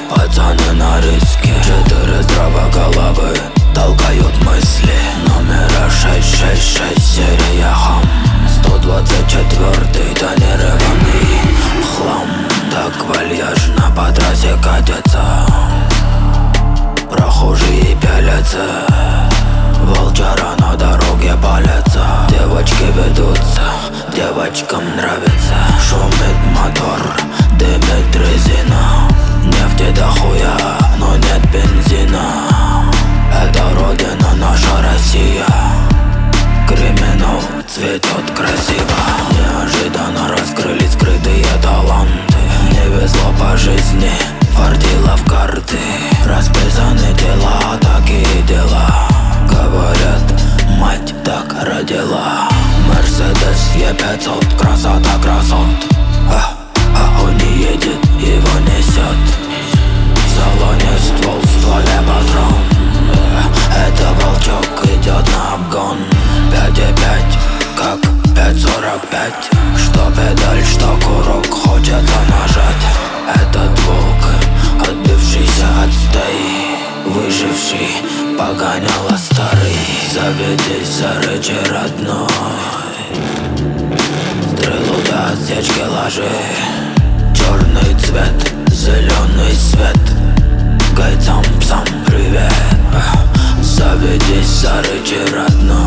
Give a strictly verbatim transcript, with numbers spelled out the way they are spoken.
Пацаны на риске. Четыре здравоголовы толкают мысли. Номера шесть шесть шесть, серия хам. Сто двадцать четвёртый тонированный в хлам. Так вальяжно по трассе катятся, прохожие пялятся, волчара на дороге палятся. Девочки ведутся, девочкам нравится. Шумит мотор, дымит резина. Нефти дохуя, но нет бензина. Это родина наша Россия. Криминал цветет красиво. Неожиданно раскрылись скрытые таланты. Не везло по жизни, фартило в карты. Расписаны дела, такие дела. Говорят, мать так родила. Мерседес Е пятьсот, красота красот. А, а он не едет, его несет. В салоне ствол, в стволе патрон. э, Это волчок идет на обгон. Пять и пять, как пять сорок пять. Что педаль, что курок, хочется нажать. Этот волк, отбившийся от стаи, выживший, погоняла старый. Заведись, зарычи, родной. Стрелу до отсечки ложи. Черный цвет, зеленый свет. Гайцам, псам, привет. Заведись, зарычи, родной.